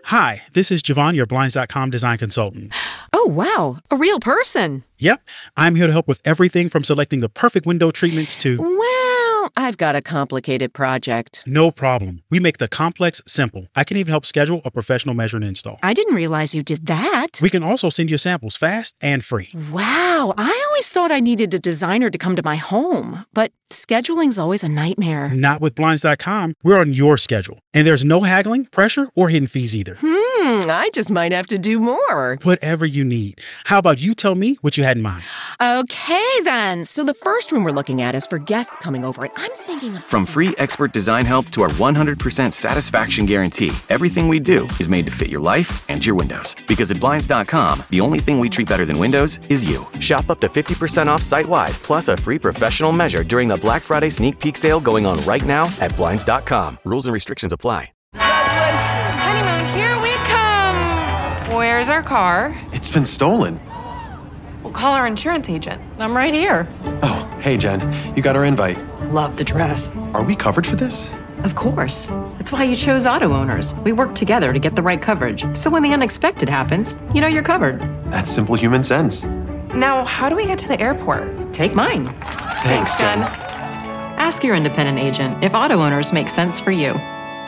Hi, this is Javon, your Blinds.com design consultant. Oh, wow. A real person. Yep, I'm here to help with everything from selecting the perfect window treatments to... Well, I've got a complicated project. No problem. We make the complex simple. I can even help schedule a professional measure and install. I didn't realize you did that. We can also send you samples fast and free. Wow, I always thought I needed a designer to come to my home, but scheduling's always a nightmare. Not with Blinds.com. We're on your schedule. And there's no haggling, pressure, or hidden fees either. I just might have to do more. Whatever you need. How about you tell me what you had in mind? Okay, then. So the first room we're looking at is for guests coming over, and I'm thinking of From free expert design help to our 100% satisfaction guarantee, everything we do is made to fit your life and your windows. Because at Blinds.com, the only thing we treat better than windows is you. Shop up to 50% off site-wide, plus a free professional measure during the Black Friday sneak peek sale going on right now at Blinds.com. Rules and restrictions apply. Honeymoon, here we come. Where's our car? It's been stolen. We'll call our insurance agent. I'm right here. Oh, hey, Jen. You got our invite. Love the dress. Are we covered for this? Of course. That's why you chose Auto Owners. We work together to get the right coverage. So when the unexpected happens, you know you're covered. That's simple human sense. Now, how do we get to the airport? Take mine. Thanks, Jen. Ask your independent agent if Auto Owners make sense for you.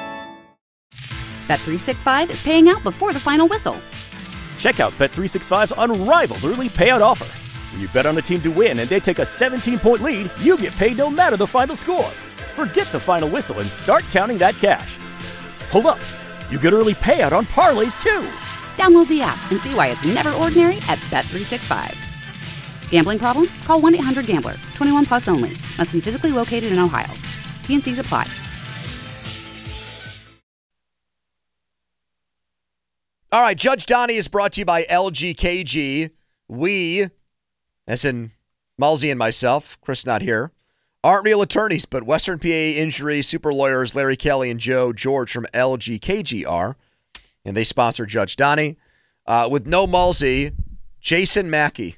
Bet365 is paying out before the final whistle. Check out Bet365's unrivaled early payout offer. When you bet on a team to win and they take a 17-point lead, you get paid no matter the final score. Forget the final whistle and start counting that cash. Hold up. You get early payout on parlays, too. Download the app and see why it's never ordinary at Bet365. Gambling problem? Call 1-800-GAMBLER. 21 plus only. Must be physically located in Ohio. T&Cs apply. All right, Judge Donnie is brought to you by LGKG. We, as in Malzy and myself, Chris not here, aren't real attorneys, but Western PA Injury Super Lawyers Larry Kelly and Joe George from LGKG are, and they sponsor Judge Donnie. With no Malzy, Jason Mackey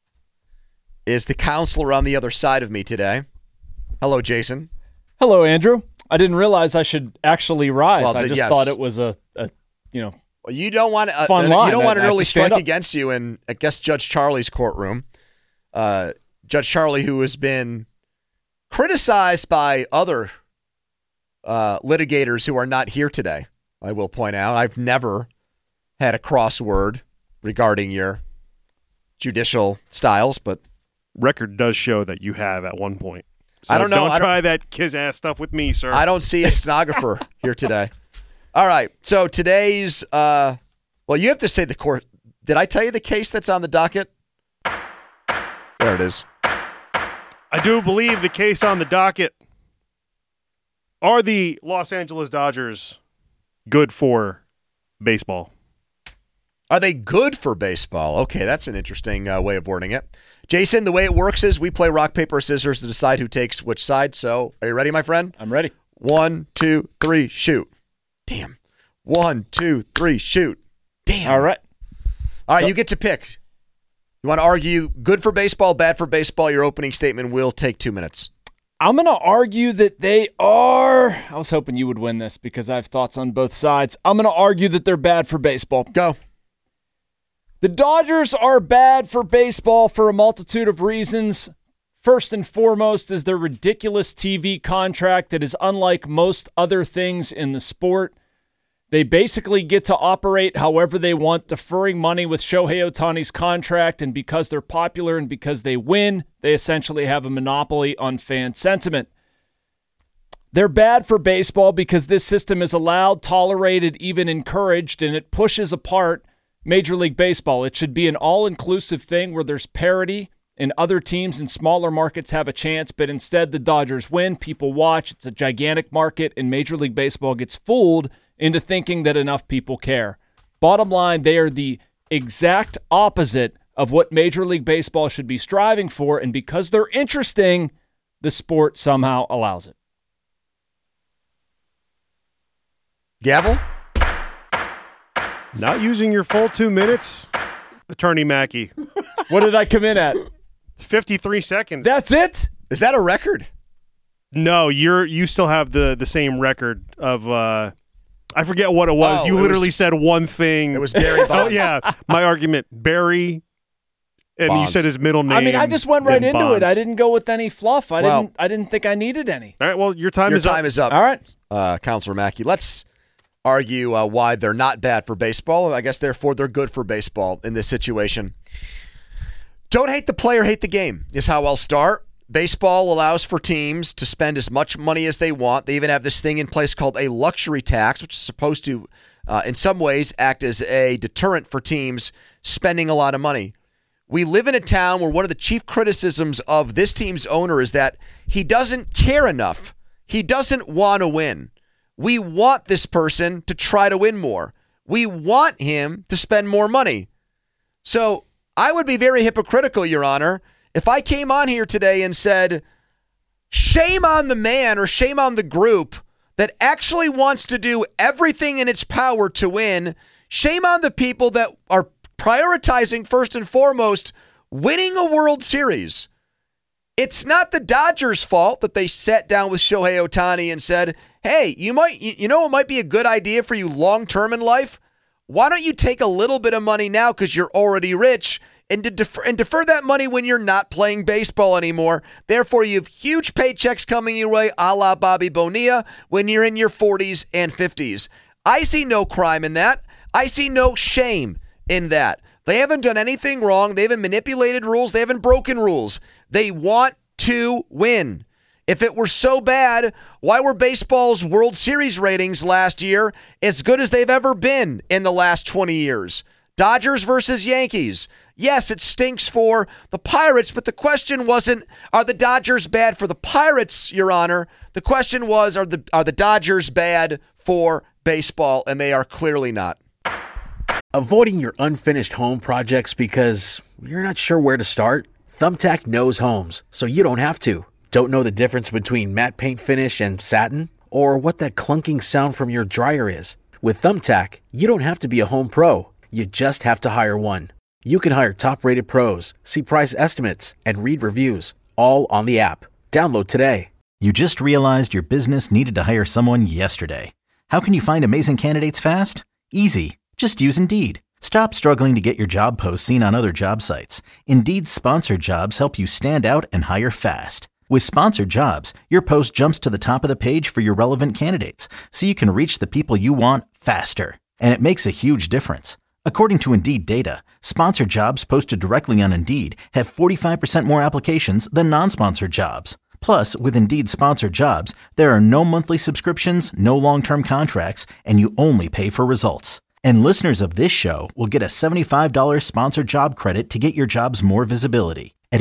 is the counselor on the other side of me today. Hello, Jason. Hello, Andrew. I didn't realize I should actually rise. Well, I just thought it was a Well, you don't want fun line. You don't want an early strike up against you in, I guess, Judge Charlie's courtroom. Judge Charlie, who has been criticized by other litigators who are not here today, I will point out. I've never had a crossword regarding your judicial styles, but record does show that you have at one point. So I don't know. Don't try that kiss-ass stuff with me, sir. I don't see a stenographer here today. All right, so today's, well, you have to say the court. Did I tell you the case that's on the docket? There it is. I do believe the case on the docket are the Los Angeles Dodgers good for baseball. Are they good for baseball? Okay, that's an interesting way of wording it. Jason, the way it works is we play rock, paper, scissors to decide who takes which side. So are you ready, my friend? I'm ready. 1, 2, 3, shoot. Damn. 1, 2, 3, shoot. Damn. All right. All right, you get to pick. You want to argue good for baseball, bad for baseball? Your opening statement will take 2 minutes. I'm going to argue that they are. I was hoping you would win this because I have thoughts on both sides. I'm going to argue that they're bad for baseball. Go. The Dodgers are bad for baseball for a multitude of reasons. First and foremost is their ridiculous TV contract that is unlike most other things in the sport. They basically get to operate however they want, deferring money with Shohei Ohtani's contract, and because they're popular and because they win, they essentially have a monopoly on fan sentiment. They're bad for baseball because this system is allowed, tolerated, even encouraged, and it pushes apart Major League Baseball. It should be an all-inclusive thing where there's parity and other teams in smaller markets have a chance, but instead the Dodgers win, people watch, it's a gigantic market, and Major League Baseball gets fooled into thinking that enough people care. Bottom line, they are the exact opposite of what Major League Baseball should be striving for, and because they're interesting, the sport somehow allows it. Gavel? Not using your full 2 minutes, Attorney Mackey. What did I come in at? 53 seconds. That's it? Is that a record? No, you still have the same record of I forget what it was. Oh, You literally said one thing. It was Barry Bonds. Oh, yeah. My argument, Barry, and Bonds. you said his middle name. I mean, I just went right into Bonds. it. I didn't go with any fluff. I Well- didn't think I needed any. All right, well, your time is up. All right. Counselor Mackey. Let's argue why they're not bad for baseball. I guess, therefore, they're good for baseball in this situation. Don't hate the player, hate the game is how I'll start. Baseball allows for teams to spend as much money as they want. They even have this thing in place called a luxury tax, which is supposed to, in some ways, act as a deterrent for teams spending a lot of money. We live in a town where one of the chief criticisms of this team's owner is that he doesn't care enough. He doesn't want to win. We want this person to try to win more. We want him to spend more money. So I would be very hypocritical, Your Honor, if I came on here today and said, shame on the man or shame on the group that actually wants to do everything in its power to win. Shame on the people that are prioritizing first and foremost winning a World Series. It's not the Dodgers' fault that they sat down with Shohei Ohtani and said, hey, you know what might be a good idea for you long-term in life? Why don't you take a little bit of money now because you're already rich and defer that money when you're not playing baseball anymore. Therefore, you have huge paychecks coming your way, a la Bobby Bonilla, when you're in your 40s and 50s. I see no crime in that. I see no shame in that. They haven't done anything wrong. They haven't manipulated rules. They haven't broken rules. They want to win. If it were so bad, why were baseball's World Series ratings last year as good as they've ever been in the last 20 years? Dodgers versus Yankees. Yes, it stinks for the Pirates, but the question wasn't, are the Dodgers bad for the Pirates, Your Honor? The question was, are the Dodgers bad for baseball? And they are clearly not. Avoiding your unfinished home projects because you're not sure where to start? Thumbtack knows homes, so you don't have to. Don't know the difference between matte paint finish and satin? Or what that clunking sound from your dryer is? With Thumbtack, you don't have to be a home pro. You just have to hire one. You can hire top-rated pros, see price estimates, and read reviews, all on the app. Download today. You just realized your business needed to hire someone yesterday. How can you find amazing candidates fast? Easy. Just use Indeed. Stop struggling to get your job posts seen on other job sites. Indeed's sponsored jobs help you stand out and hire fast. With sponsored jobs, your post jumps to the top of the page for your relevant candidates, so you can reach the people you want faster. And it makes a huge difference. According to Indeed data, sponsored jobs posted directly on Indeed have 45% more applications than non-sponsored jobs. Plus, with Indeed sponsored jobs, there are no monthly subscriptions, no long-term contracts, and you only pay for results. And listeners of this show will get a $75 sponsored job credit to get your jobs more visibility at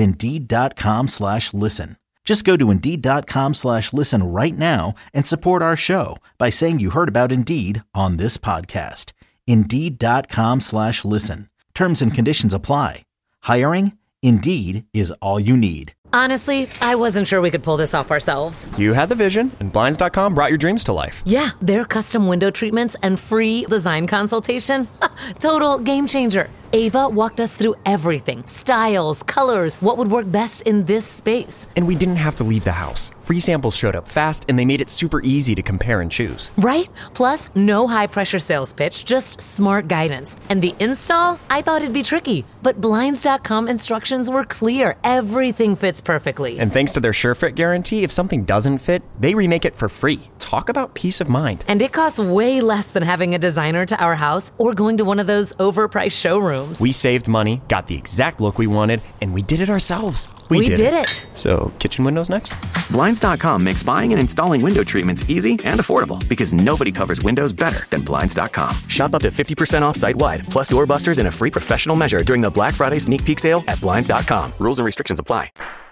Indeed.com/listen. Just go to Indeed.com/listen right now and support our show by saying you heard about Indeed on this podcast. Indeed.com/listen. Terms and conditions apply. Hiring? Indeed is all you need. Honestly, I wasn't sure we could pull this off ourselves. You had the vision, and Blinds.com brought your dreams to life. Yeah, their custom window treatments and free design consultation. Total game changer. Ava walked us through everything. Styles, colors, what would work best in this space. And we didn't have to leave the house. Free samples showed up fast, and they made it super easy to compare and choose. Right? Plus, no high-pressure sales pitch, just smart guidance. And the install? I thought it'd be tricky. But Blinds.com instructions were clear. Everything fits perfectly. And thanks to their SureFit guarantee, if something doesn't fit, they remake it for free. Talk about peace of mind. And it costs way less than having a designer to our house or going to one of those overpriced showrooms. We saved money, got the exact look we wanted, and we did it ourselves. We did it. So, kitchen windows next? Blinds.com makes buying and installing window treatments easy and affordable because nobody covers windows better than Blinds.com. Shop up to 50% off site-wide, plus doorbusters and a free professional measure during the Black Friday sneak peek sale at Blinds.com. Rules and restrictions apply.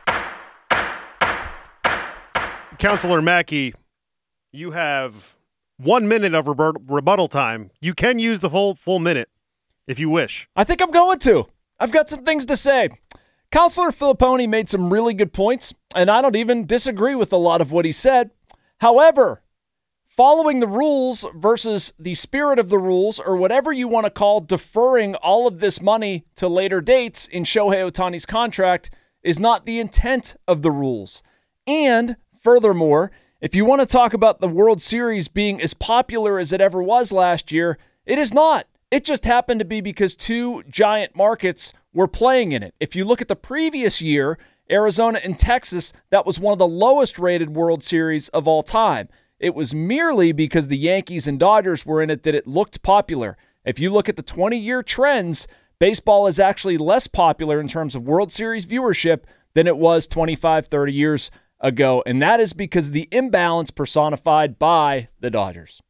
Counselor Mackey, you have 1 minute of rebuttal time. You can use the full minute if you wish. I think I'm going to. I've got some things to say. Counselor Filippone made some really good points, and I don't even disagree with a lot of what he said. However, following the rules versus the spirit of the rules, or whatever you want to call deferring all of this money to later dates in Shohei Ohtani's contract, is not the intent of the rules. And furthermore, If you want to talk about the World Series being as popular as it ever was last year, it is not. It just happened to be because two giant markets were playing in it. If you look at the previous year, Arizona and Texas, that was one of the lowest rated World Series of all time. It was merely because the Yankees and Dodgers were in it that it looked popular. If you look at the 20-year trends, baseball is actually less popular in terms of World Series viewership than it was 25, 30 years ago, and that is because of the imbalance personified by the Dodgers.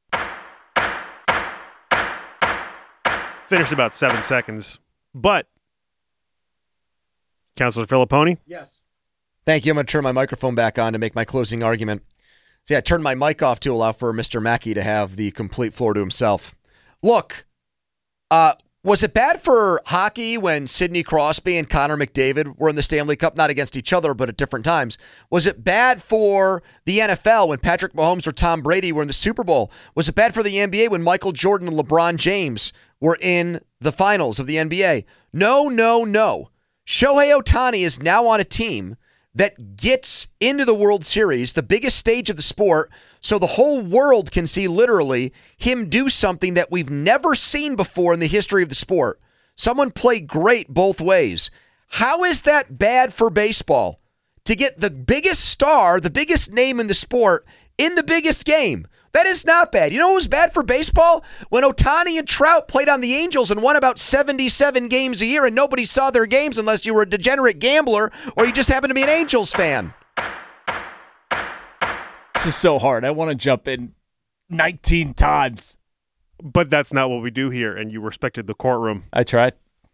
Finished about 7 seconds, but Councilor Filipponi? Yes. Thank you. I'm going to turn my microphone back on to make my closing argument. So yeah, I turned my mic off to allow for Mr. Mackey to have the complete floor to himself. Look, was it bad for hockey when Sidney Crosby and Connor McDavid were in the Stanley Cup, not against each other, but at different times? Was it bad for the NFL when Patrick Mahomes or Tom Brady were in the Super Bowl? Was it bad for the NBA when Michael Jordan and LeBron James were in the finals of the NBA? No, no, no. Shohei Ohtani is now on a team that gets into the World Series, the biggest stage of the sport, so the whole world can see literally him do something that we've never seen before in the history of the sport. Someone play great both ways. How is that bad for baseball? To get the biggest star, the biggest name in the sport, in the biggest game. That is not bad. You know what was bad for baseball? When Ohtani and Trout played on the Angels and won about 77 games a year and nobody saw their games unless you were a degenerate gambler or you just happened to be an Angels fan. This is so hard. I want to jump in 19 times. But that's not what we do here, and you respected the courtroom. I tried.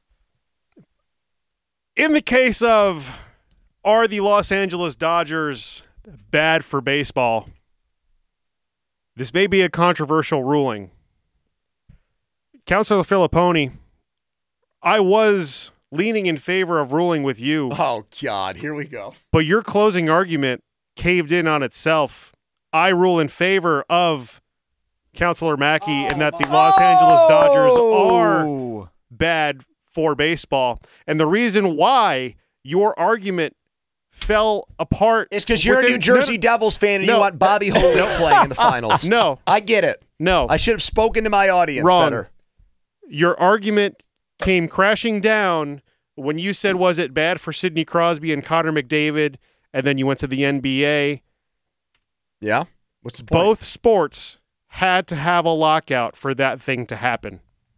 In the case of, are the Los Angeles Dodgers bad for baseball? This may be a controversial ruling. Councilor Filipponi, I was leaning in favor of ruling with you. Oh, God, here we go. But your closing argument caved in on itself. I rule in favor of Councilor Mackey and that the Los Angeles Dodgers are bad for baseball. And the reason why your argument fell apart. It's because you're a New Jersey Devils fan and you want Bobby Holden playing in the finals. No. I get it. No. I should have spoken to my audience better. Your argument came crashing down when you said, was it bad for Sidney Crosby and Connor McDavid? And then you went to the NBA. Yeah? What's the point? Both sports had to have a lockout for that thing to happen.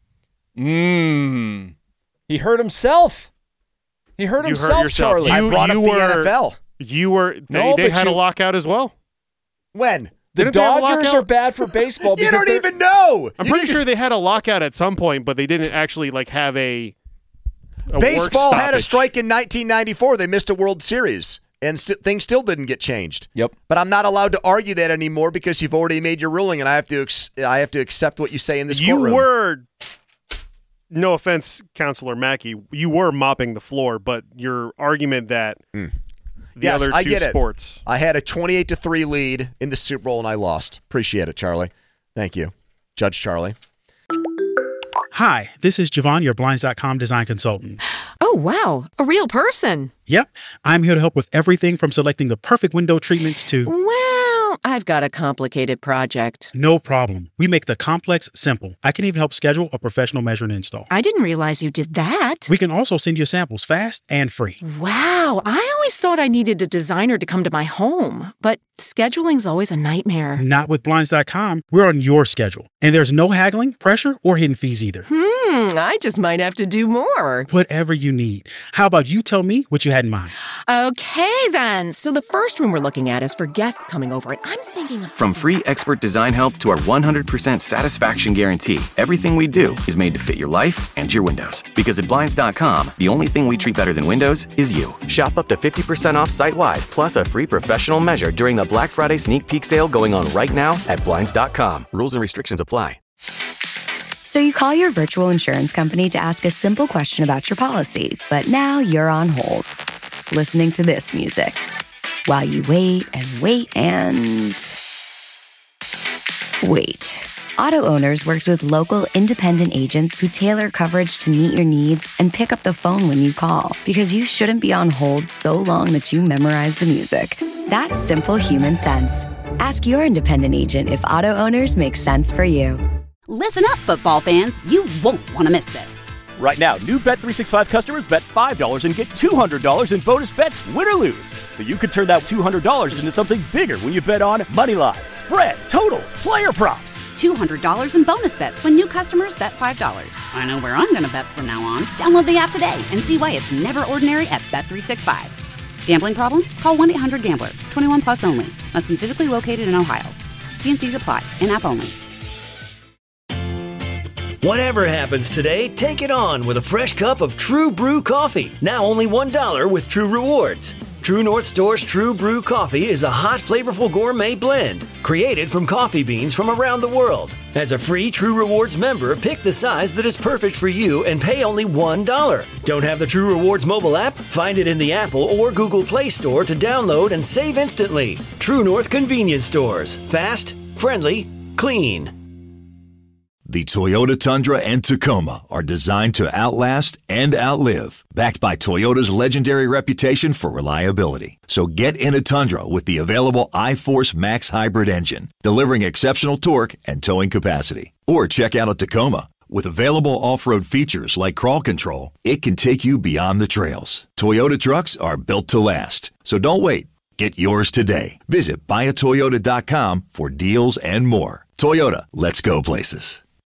He hurt himself. He hurt himself, Charlie. I brought up the NFL. They had a lockout as well. When? The Dodgers are bad for baseball. You don't even know. I'm pretty sure they had a lockout at some point, but they didn't actually have a baseball work had a stoppage. strike in 1994. They missed a World Series, and things still didn't get changed. Yep. But I'm not allowed to argue that anymore because you've already made your ruling, and I have to accept what you say in this courtroom. You were, no offense, Councilor Mackey, you were mopping the floor, but your argument that the other I two get sports. I had a 28-3 lead in the Super Bowl, and I lost. Appreciate it, Charlie. Thank you, Judge Charlie. Hi, this is Javon, your Blinds.com design consultant. Oh, wow. A real person. Yep, I'm here to help with everything from selecting the perfect window treatments to... Well, I've got a complicated project. No problem. We make the complex simple. I can even help schedule a professional measure and install. I didn't realize you did that. We can also send you samples fast and free. Wow, I always thought I needed a designer to come to my home, but scheduling's always a nightmare. Not with Blinds.com. We're on your schedule. And there's no haggling, pressure, or hidden fees either. I just might have to do more. Whatever you need. How about you tell me what you had in mind? Okay, then. So the first room we're looking at is for guests coming over, and I'm thinking of From free expert design help to our 100% satisfaction guarantee, everything we do is made to fit your life and your windows. Because at Blinds.com, the only thing we treat better than windows is you. Shop up to 50% off site-wide, plus a free professional measure during the Black Friday sneak peek sale going on right now at Blinds.com. Rules and restrictions apply. So you call your virtual insurance company to ask a simple question about your policy, but now you're on hold, listening to this music, while you wait and wait and wait. Auto Owners works with local independent agents who tailor coverage to meet your needs and pick up the phone when you call, because you shouldn't be on hold so long that you memorize the music. That's simple human sense. Ask your independent agent if Auto Owners makes sense for you. Listen up, football fans. You won't want to miss this. Right now, new Bet365 customers bet $5 and get $200 in bonus bets, win or lose. So you could turn that $200 into something bigger when you bet on moneyline, spread, totals, player props. $200 in bonus bets when new customers bet $5. I know where I'm going to bet from now on. Download the app today and see why it's never ordinary at Bet365. Gambling problem? Call 1-800-GAMBLER. 21 plus only. Must be physically located in Ohio. T&Cs apply. In-app only. Whatever happens today, take it on with a fresh cup of True Brew coffee. Now only $1 with True Rewards. True North Store's True Brew coffee is a hot, flavorful gourmet blend created from coffee beans from around the world. As a free True Rewards member, pick the size that is perfect for you and pay only $1. Don't have the True Rewards mobile app? Find it in the Apple or Google Play Store to download and save instantly. True North Convenience Stores. Fast, friendly, clean. The Toyota Tundra and Tacoma are designed to outlast and outlive, backed by Toyota's legendary reputation for reliability. So get in a Tundra with the available iForce Max hybrid engine, delivering exceptional torque and towing capacity. Or check out a Tacoma. With available off-road features like crawl control, it can take you beyond the trails. Toyota trucks are built to last. So don't wait. Get yours today. Visit buyatoyota.com for deals and more. Toyota, let's go places.